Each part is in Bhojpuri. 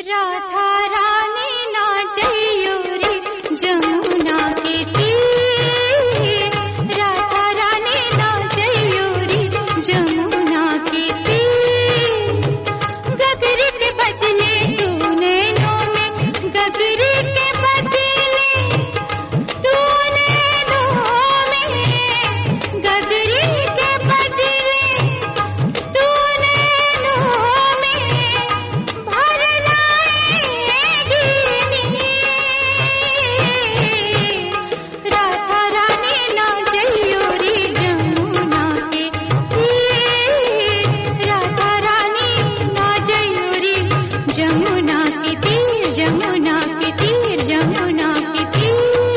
राधा रानी नाचैयो रे जमुना के तीर, राधा रानी नाचैयो रे जमुना के तीर। गगरी के बदले तू नैनों में, गगरी के बदले तू नैनों में, गगरी के बदले तू नैनों में भर लाएगी नीर। राधा रानी नाचैयो रे जमुना के तीर, राधा रानी नाचैयो रे जमुना के तीर, जमुना के तीर, जमुना के तीर।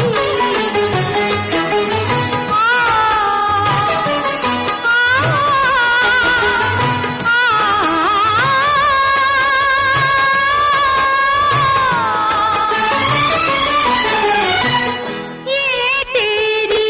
ये तेरी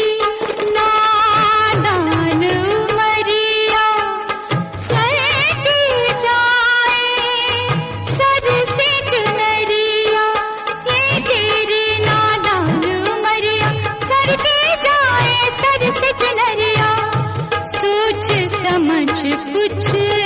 नादान उमरिया सरकी जाए सर से चुनरिया, ये तेरी नादान उमरिया सरकी जाए सर से चुनरिया। सोच समझ कुछ